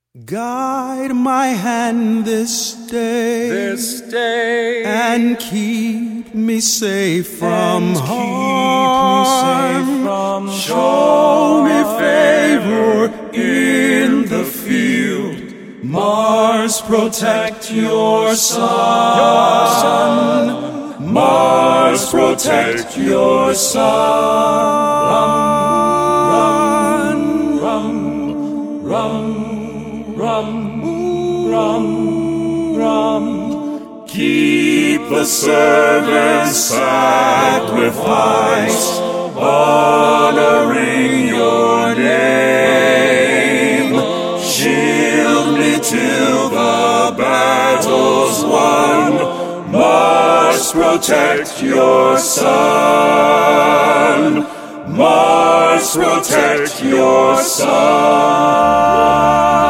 Guide my hand this day, and keep me safe from harm. Show me favor in the field. Mars, protect your son. Mars, protect your son. Keep the servant's sacrifice, honoring your name. Shield me till the battle's won. Mars, protect your son. Mars, protect your son.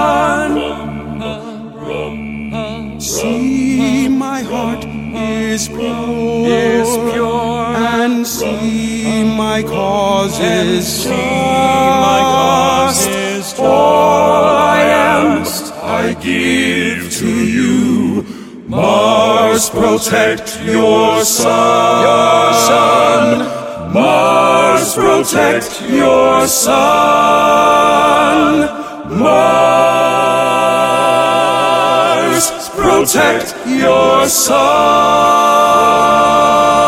See, my heart is pure, and see, my cause is just. All I am, I give to you. Mars, protect your son. Mars, protect your son. Mars, protect your son.